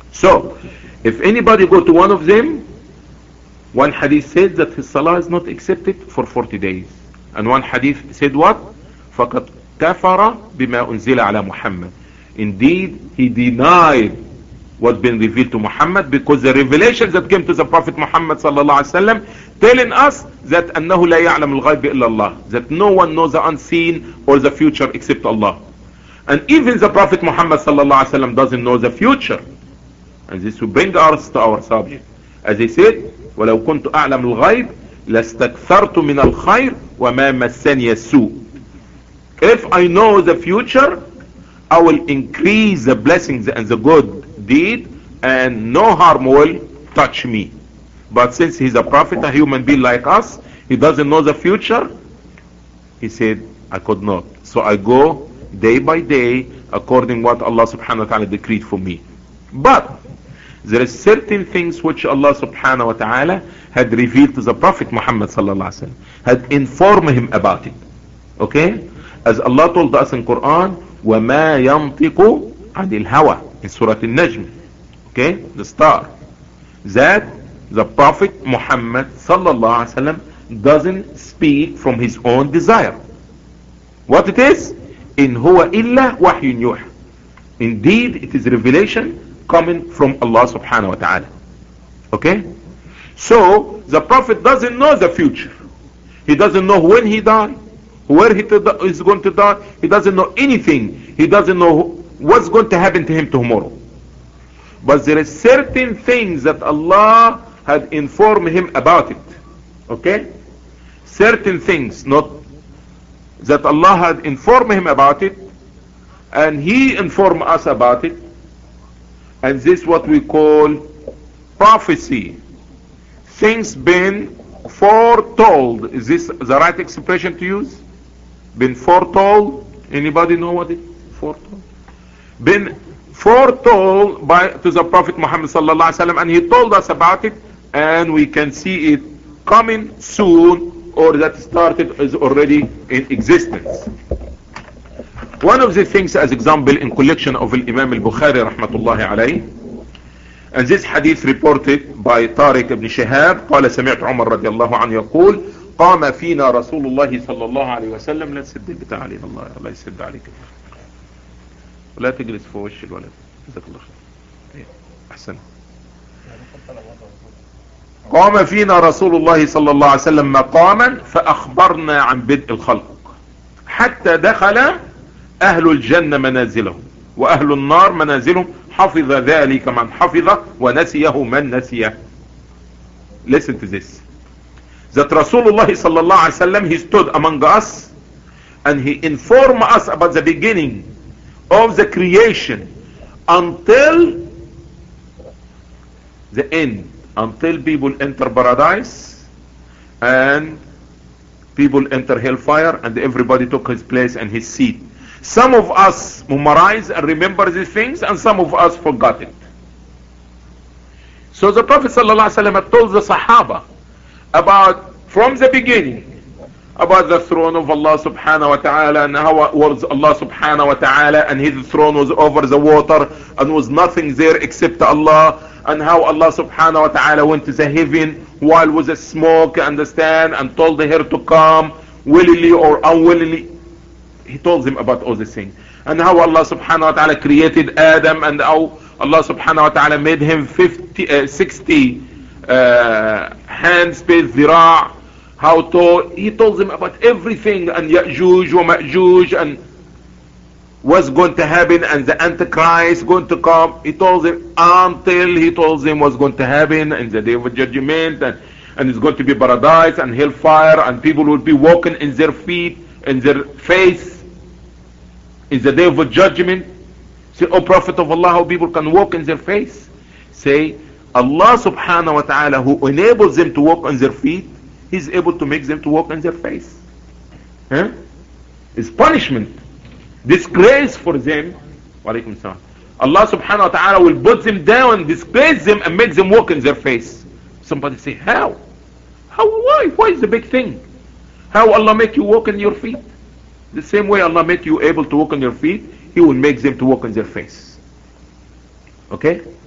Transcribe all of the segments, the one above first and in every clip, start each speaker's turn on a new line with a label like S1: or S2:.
S1: So, if anybody go to one of them, one hadith said that his salah is not accepted for 40 days. And one hadith said what? فَقَدْ كَفَرَ بِمَا أُنزِلَ عَلَى مُحَمَّدٍ. Indeed, he denied what's been revealed to Muhammad, because the revelations that came to the Prophet Muhammad sallallahu alaihi wasallam telling us that أنه لا يعلم الغيب إلا الله, that no one knows the unseen or the future except Allah. And even the Prophet Muhammad sallallahu alaihi wasallam doesn't know the future. And this will bring us to our subject. As he said, ولو كنت أعلم الغيب لاستكثرت من الخير وما مسني السوء. If I know the future, I will increase the blessings and the good deed, and no harm will touch me. But since he's a prophet, a human being like us, he doesn't know the future. He said, I could not. So I go day by day according what Allah subhanahu wa ta'ala decreed for me. But there is certain things which Allah subhanahu wa ta'ala had revealed to the Prophet Muhammad sallallahu alaihi wasallam, had informed him about it. Okay? As Allah told us in Quran, وَمَا يَنْطِقُ عَنِ الْهَوَى, in Surah Al-Najm, okay, the star, that the Prophet Muhammad sallallahu alaihi wasallam doesn't speak from his own desire. What it is? In huwa illa wahyun yuha. Indeed, it is revelation coming from Allah subhanahu wa ta'ala. Okay? So, the Prophet doesn't know the future. He doesn't know when he died, where he is going to die. He doesn't know anything. He doesn't know what's going to happen to him tomorrow. But there are certain things that Allah had informed him about it. Okay? Certain things, not that Allah had informed him about it, and he informed us about it. And this is what we call prophecy. Things been foretold. Is this the right expression to use? Been foretold? Anybody know what it is? Foretold? Been foretold to the Prophet Muhammad sallallahu alaihi wasallam, and he told us about it, and we can see it coming soon, or that started is already in existence. One of the things, as example, in collection of Imam al-Bukhari rahmatullahi alayhi, and this hadith reported by Tariq ibn Shihab, قال سمعت عمر رضي الله عنه يقول قام فينا رسول الله صلى الله عليه وسلم. لا تسد البتاع علينا، الله يسد عليك، ولا تجلس في وش الولد، جزاك الله خير. احسن. قام فينا رسول الله صلى الله عليه وسلم مقاما فاخبرنا عن بدء الخلق حتى دخل اهل الجنة منازلهم واهل النار منازلهم، حفظ ذلك من حفظ ونسيه من نسيه. Listen to this. That Rasulullah sallallahu alaihi wasallam, he stood among us and he informed us about the beginning of the creation until the end, until people enter paradise and people enter hellfire, and everybody took his place and his seat. Some of us memorize and remember these things, and some of us forgot it. So the Prophet ﷺ told the Sahaba about, from the beginning, about the throne of Allah subhanahu wa ta'ala, and how it was Allah subhanahu wa ta'ala, and his throne was over the water and was nothing there except Allah, and how Allah subhanahu wa ta'ala went to the heaven while with the smoke, understand, and told the hair to come willingly or unwillingly. He told them about all these things, and how Allah subhanahu wa ta'ala created Adam, and how Allah subhanahu wa ta'ala made him 60 hand space zira', how tall. He told them about everything, and Ya'juj wa Ma'juj, and what's going to happen, and the Antichrist going to come. He told them until he told them what's going to happen in the day of judgment, and it's going to be paradise and hellfire, and people will be walking in their feet, in their face, in the day of judgment. Say, O Prophet of Allah, how people can walk in their face? Say, Allah subhanahu wa ta'ala, who enables them to walk on their feet, He's able to make them to walk on their face. Huh? It's punishment, disgrace for them. Walaikum salam. Allah subhanahu wa ta'ala will put them down, disgrace them, and make them walk in their face. Somebody say, how? Why? Why is the big thing? How Allah make you walk on your feet? The same way Allah make you able to walk on your feet, He will make them to walk on their face. Okay?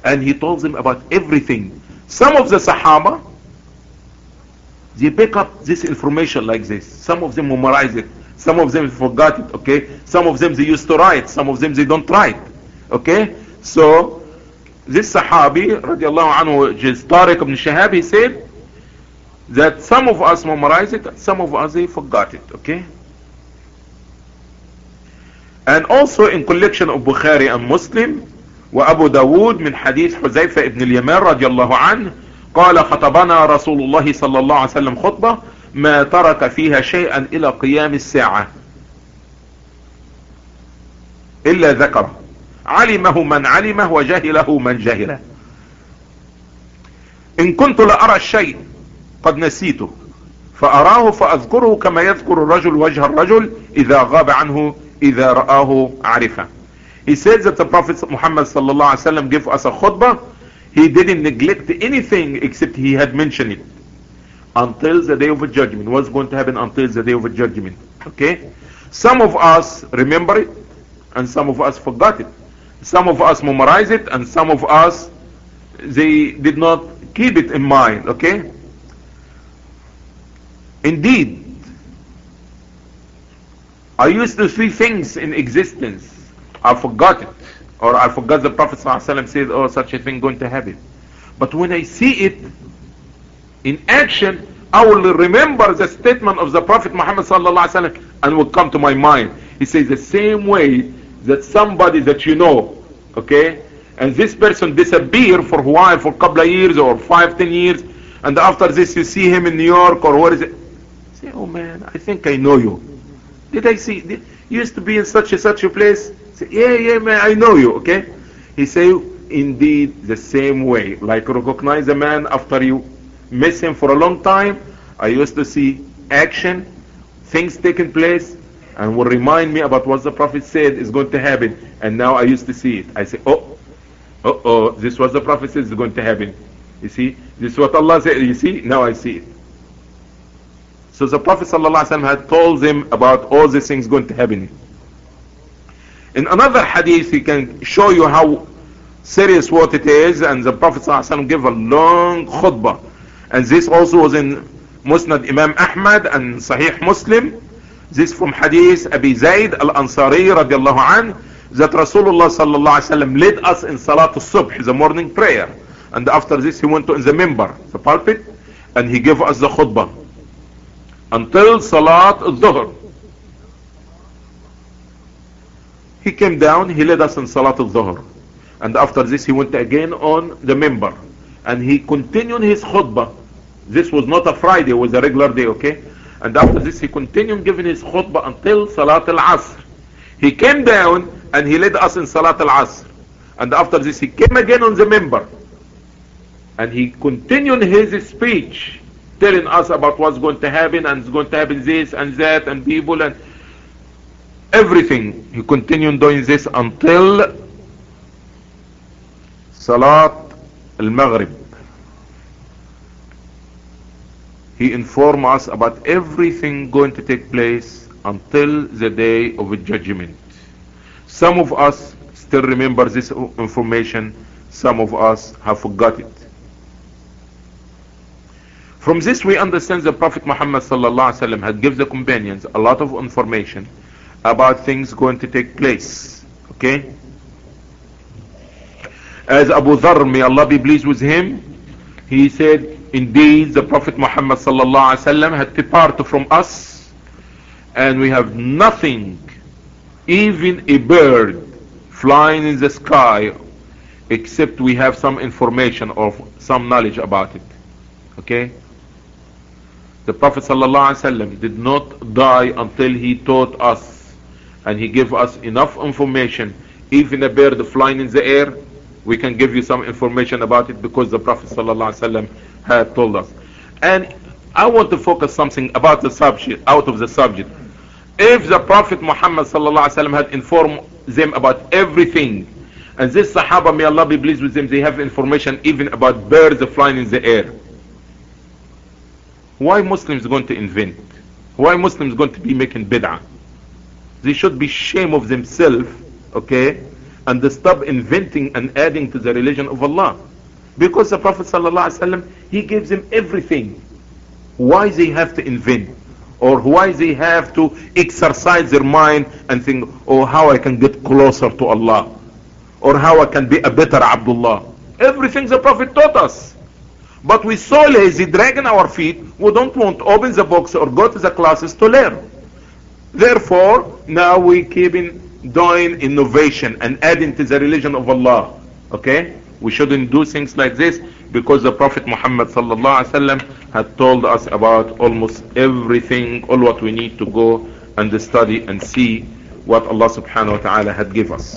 S1: And he told them about everything. Some of the Sahaba, they pick up this information like this. Some of them memorize it. Some of them forgot it, okay? Some of them they used to write. Some of them they don't write, okay? So, this Sahabi, radiallahu anhu, which is Tariq ibn Shihab, he said that some of us memorize it, some of us they forgot it, okay? And also in collection of Bukhari and Muslim, وأبو داود من حديث حذيفة ابن اليمان رضي الله عنه قال خطبنا رسول الله صلى الله عليه وسلم خطبة ما ترك فيها شيئا إلى قيام الساعة إلا ذكره علمه من علمه وجهله من جهله إن كنت لأرى الشيء قد نسيته فأراه فأذكره كما يذكر الرجل وجه الرجل إذا غاب عنه إذا رآه عرفه. He said that the Prophet Muhammad sallallahu alaihi wasallam gave us a khutbah. He didn't neglect anything except he had mentioned it until the day of the judgment. What's going to happen until the day of the judgment? Okay? Some of us remember it and some of us forgot it. Some of us memorize it and some of us they did not keep it in mind. Okay? Indeed, I used to see things in existence. I forgot it. Or I forgot the Prophet ﷺ said, oh, such a thing going to happen. But when I see it in action, I will remember the statement of the Prophet Muhammad ﷺ and will come to my mind. He says the same way that somebody that you know, okay, and this person disappear for a while, for a couple of years or 5-10 years, and after this you see him in New York or where is it? Say, oh man, I think I know you. Did I see? You used to be in such a place? Say, yeah man, I know you, okay? He say, indeed the same way. Like recognize a man after you miss him for a long time. I used to see action, things taking place, and will remind me about what the Prophet said is going to happen. And now I used to see it. I say, oh, this was the Prophet said is going to happen. You see, this is what Allah said. You see, now I see it. So the Prophet ﷺ had told them about all these things going to happen. In another hadith, he can show you how serious what it is, and the Prophet ﷺ gave a long khutbah. And this also was in Musnad Imam Ahmad and Sahih Muslim. This from hadith Abi Zayd al-Ansari radiallahu anh, that Rasulullah sallallahu alaihi wasallam led us in Salat al-Subh, the morning prayer. And after this he went to the minbar, the pulpit, and he gave us the khutbah until Salat al-Dhuhr. He came down, he led us in Salat al-Dhuhr. And after this he went again on the minbar. And he continued his khutbah. This was not a Friday, it was a regular day, okay? And after this he continued giving his khutbah until Salat al-Asr. He came down and he led us in Salat al-Asr. And after this he came again on the minbar. And he continued his speech, telling us about what's going to happen, and it's going to happen this and that, and people and everything. He continued doing this until Salat al-Maghrib. He informed us about everything going to take place until the day of judgment. Some of us still remember this information, some of us have forgot it. From this we understand the Prophet Muhammad sallallahu alaihi wasallam had given the companions a lot of information about things going to take place. Okay? As Abu Dharr, may Allah be pleased with him, he said, indeed the Prophet Muhammad sallallahu alaihi wasallam had departed from us, and we have nothing, even a bird flying in the sky, except we have some information or some knowledge about it. Okay? The Prophet ﷺ did not die until he taught us, and he gave us enough information. Even a bird flying in the air, we can give you some information about it because the Prophet ﷺ had told us. And I want to focus something about the subject, out of the subject. If the Prophet Muhammad ﷺ had informed them about everything, and this Sahaba, may Allah be pleased with them, they have information even about birds flying in the air, why Muslims going to invent? Why Muslims going to be making bid'ah? They should be ashamed of themselves, okay? and stop inventing and adding to the religion of Allah. Because the Prophet ﷺ, he gives them everything. Why they have to invent? Or why they have to exercise their mind and think, oh, how I can get closer to Allah, or how I can be a better Abdullah. Everything the Prophet taught us. But we so lazy, dragging our feet, we don't want to open the books or go to the classes to learn. Therefore, now we keep doing innovation and adding to the religion of Allah. Okay? We shouldn't do things like this, because the Prophet Muhammad sallallahu alaihi wasallam had told us about almost everything, all what we need to go and study and see what Allah subhanahu wa ta'ala had given us.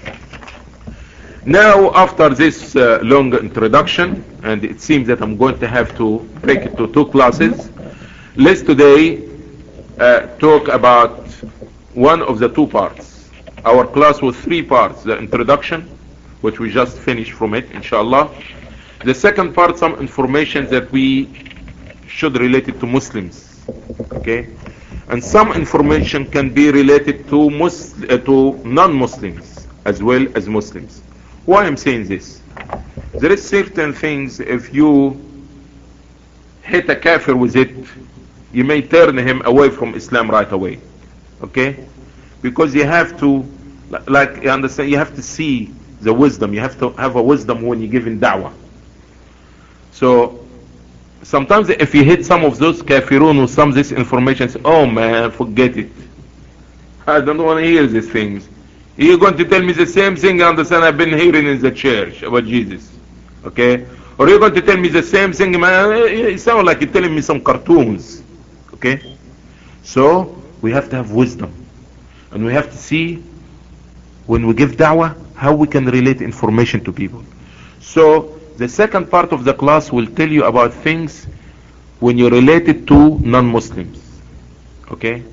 S1: Now, after this long introduction, and it seems that I'm going to have to break it to 2 classes, let's today talk about one of the 2 parts. Our class was 3 parts: the introduction, which we just finished from it, inshallah. The second part, some information that we should relate it to Muslims, okay? And some information can be related to non-Muslims as well as Muslims. Why I'm saying this? There is certain things, if you hit a kafir with it, you may turn him away from Islam right away, okay? Because you have to, like, you understand, you have to see the wisdom. You have to have a wisdom when you're giving da'wah. So sometimes if you hit some of those kafirun with some of this information, say, oh man, forget it, I don't want to hear these things. You're going to tell me the same thing, I understand, I've been hearing in the church about Jesus, okay? Or you're going to tell me the same thing, man, it sounds like you're telling me some cartoons, okay? So we have to have wisdom, and we have to see when we give da'wah how we can relate information to people. So the second part of the class will tell you about things when you relate it to non-Muslims, okay?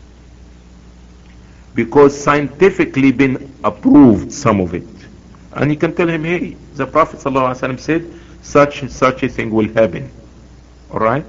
S1: Because scientifically been approved, some of it. And you can tell him, hey, the Prophet ﷺ said such a thing will happen. Alright?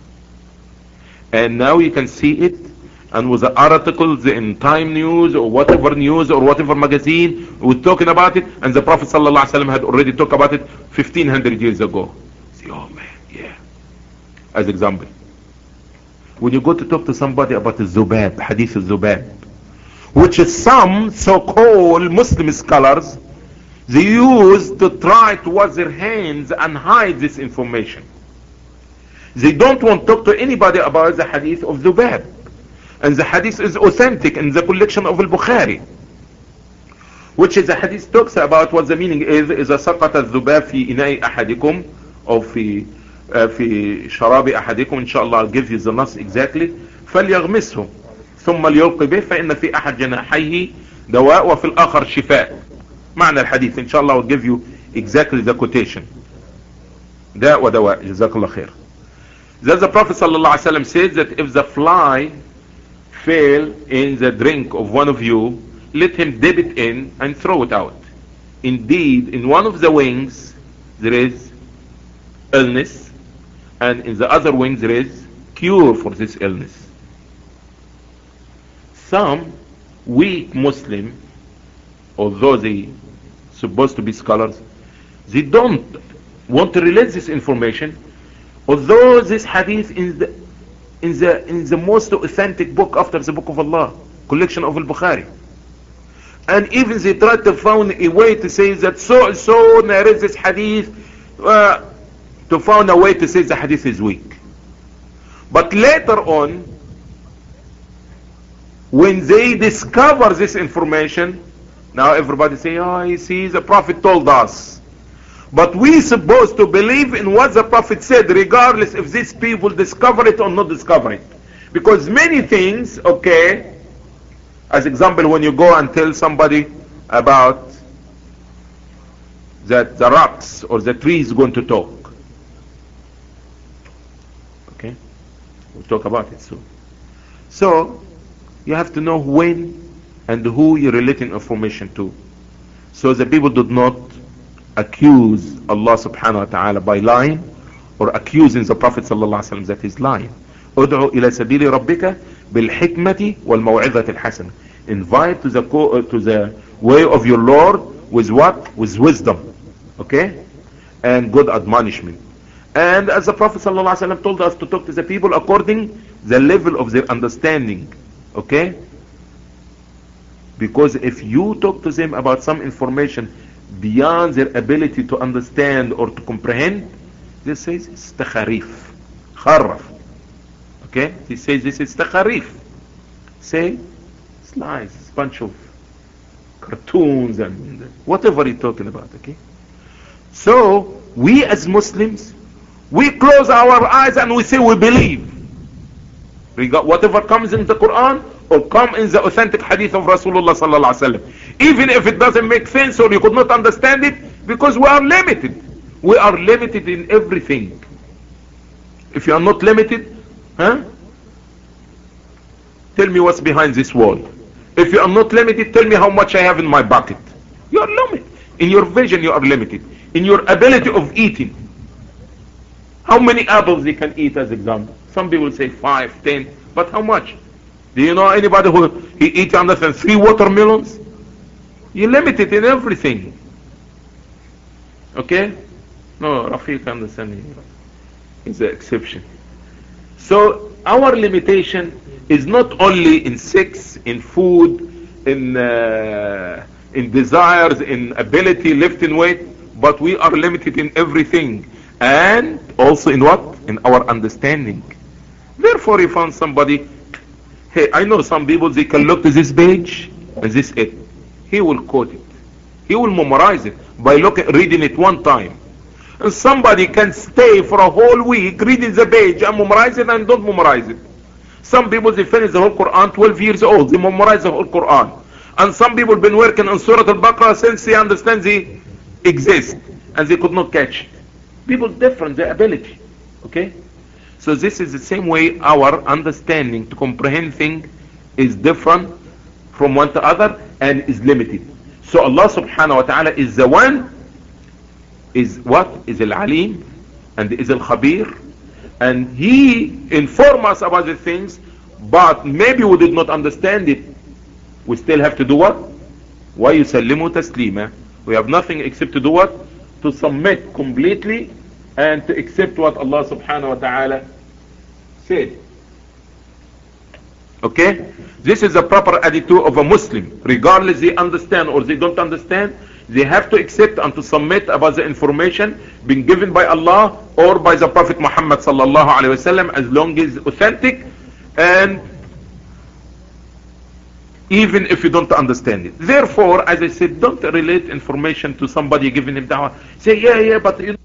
S1: And now you can see it, and with the articles in Time News or whatever magazine, we're talking about it, and the Prophet ﷺ had already talked about it 1500 years ago. See, oh man, yeah. As example, when you go to talk to somebody about the Zubab, Hadith al-Zubab, which is some so-called Muslim scholars, they use to try to wash their hands and hide this information. They don't want to talk to anybody about the Hadith of Zubab. And the hadith is authentic in the collection of al-Bukhari, which is the hadith talks about what the meaning is. إذا سقط الذباب في إناء أحدكم أو في شراب أحدكم, inshallah I'll give you the nas exactly. فليغمسه ثم ليلقي به فإن في أحد جناحيه دواء وفي الآخر شفاء. معنى الحديث inshallah I'll give you exactly the quotation. داء ودواء, جزاك الله خير. That the Prophet sallallahu alaihi wasallam says that if the fly fail in the drink of one of you, let him dip it in and throw it out. Indeed, in one of the wings there is illness, and in the other wings there is cure for this illness. Some weak Muslim, although they supposed to be scholars, they don't want to relate this information, although this hadith in the most authentic book after the book of Allah, collection of al-Bukhari. And even they tried to find a way to say that so narrates this hadith, to find a way to say the hadith is weak. But later on, when they discover this information, now everybody say, oh, you see, the Prophet told us. But we supposed to believe in what the Prophet said, regardless if these people discover it or not discover it. Because many things, okay, as example, when you go and tell somebody about that the rocks or the tree is going to talk, okay, we'll talk about it soon. So you have to know when and who you're relating information to, so the people do not accuse Allah subhanahu wa ta'ala by lying, or accusing the Prophet sallallahu alaihi wasallam that he's lying. ادعو إلى سبيل ربك بالحكمة والموعظة الحسنة. Invite to the way of your Lord with what? With wisdom. Okay? And good admonishment. And as the Prophet ﷺ told us to talk to the people according the level of their understanding. Okay? Because if you talk to them about some information beyond their ability to understand or to comprehend, this says it's takharif. Kharraf. Okay? He says this is takharif. Say, it's lies. It's a bunch of cartoons and whatever you're talking about. Okay? So, we as Muslims, we close our eyes and we say we believe. Whatever comes in the Quran or come in the authentic hadith of Rasulullah sallallahu alaihi wasallam. Even if it doesn't make sense or you could not understand it, because we are limited. We are limited in everything. If you are not limited, tell me what's behind this wall. If you are not limited, tell me how much I have in my bucket. You are limited. In your vision you are limited. In your ability of eating. How many apples they can eat as example? Some people say 5, 10, but how much? Do you know anybody who he eats under 3 watermelons? You're limited in everything. Okay? No, Rafiq understanding is the exception. So our limitation is not only in sex, in food, in desires, in ability, lifting weight, but we are limited in everything. And also in what? In our understanding. Therefore you found somebody, hey, I know some people, they can look to this page and this it. He will quote it. He will memorize it by reading it one time. And somebody can stay for a whole week reading the page and memorize it and don't memorize it. Some people, they finish the whole Quran 12 years old. They memorize the whole Quran. And some people have been working on Surah Al-Baqarah since they understand they exist. And they could not catch it. People different, their ability. Okay? So this is the same way our understanding to comprehend things is different from one to other and is limited. So Allah subhanahu wa ta'ala is the one, is what? Is Al-Alim and is Al-Khabir. And He informs us about the things, but maybe we did not understand it. We still have to do what? وَيُسَلِّمُ تَسْلِيمًا. We have nothing except to do what? To submit completely and to accept what Allah subhanahu wa ta'ala said. Okay? This is a proper attitude of a Muslim. Regardless they understand or they don't understand, they have to accept and to submit about the information being given by Allah or by the Prophet Muhammad sallallahu alaihi wasallam, as long as authentic, and even if you don't understand it. Therefore, as I said, don't relate information to somebody giving him da'wah. Say, yeah, but you